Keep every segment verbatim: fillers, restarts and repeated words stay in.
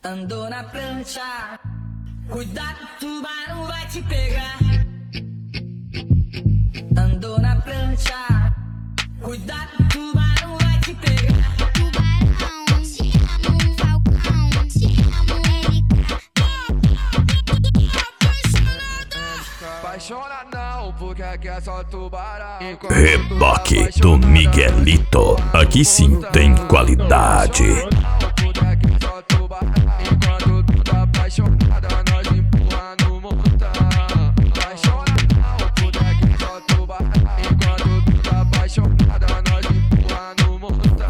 Andou na prancha, cuidado, tubarão vai te pegar. Andou na prancha, cuidado, tubarão vai te pegar. Tubarão, te amo, falcão, te amo, Apaixona não, porque aqui é só tubarão. Reboque do Miguelito. Aqui sim tem qualidade. Enquanto tu tá apaixonada, nós empurra no montão. Apaixona não, porque aqui é só tubarão. Enquanto tu tá apaixonada, nós empurra no montão.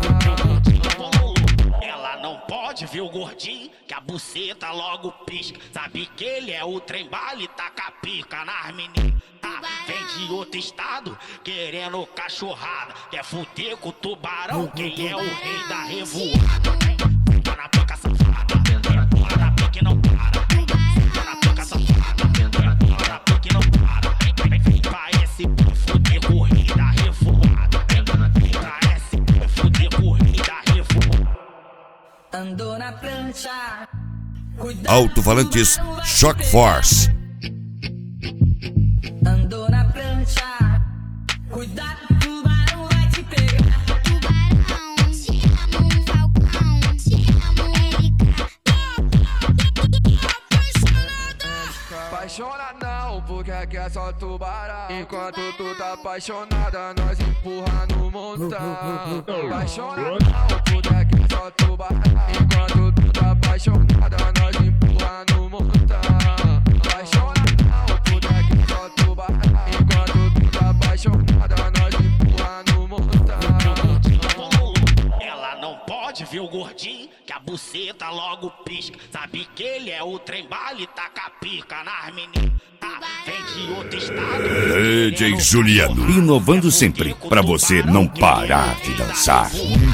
Ela não pode ver o gordinho, que a buceta logo pisca. Sabe que ele é o trem bala e taca a pica nas meninas. Vem de outro estado, querendo cachorrada. Quer fuder com o tubarão, quem é o rei da revoada. Fica na pica safada, empurra na pica e não para. Fica na pica safada, empurra na pica e não para. Vem, vem pra esse fuder com o rei da revoada. Vem pra esse fuder com o rei da revoada. Andou na prancha, cuidado, Alto-falantes Shock Force. andou na prancha, cuidado, tubarão vai te pegar. tubarão, te amo, falcão, te amo, Apaixona não, porque aqui é só tubarão. Enquanto tu tá apaixonada, nós empurra no montão. Apaixona não, porque aqui é só tubarão. Enquanto tu tá apaixonada, nós empurra no montão. Apaixona não, porque aqui é só tubarão. Enquanto tu tá apaixonada, nós empurra no montão. Ela não pode ver o gordinho, que a buceta logo pisca. Sabe que ele é o trem bala e taca a pica nas meninas. Vem de outro estado. D J Juliano, inovando sempre pra você não parar de dançar.